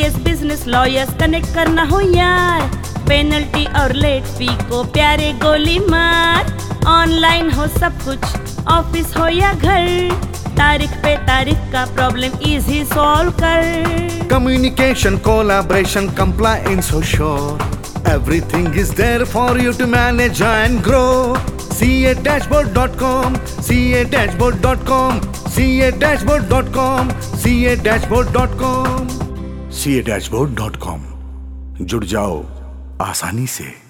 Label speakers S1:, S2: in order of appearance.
S1: CS business lawyers connect करना हो यार, पेनल्टी और लेट फी को प्यारे गोली मार। ऑनलाइन हो सब कुछ, ऑफिस हो या घर, तारीख पे तारीख का प्रॉब्लम इजी सॉल्व कर।
S2: Communication, collaboration, compliance so sure. Everything is there for you to manage and grow. CA-dashboard.com, CA-dashboard.com, CA-dashboard.com, CA-dashboard.com, CA-dashboard.com। जुड़ जाओ आसानी से।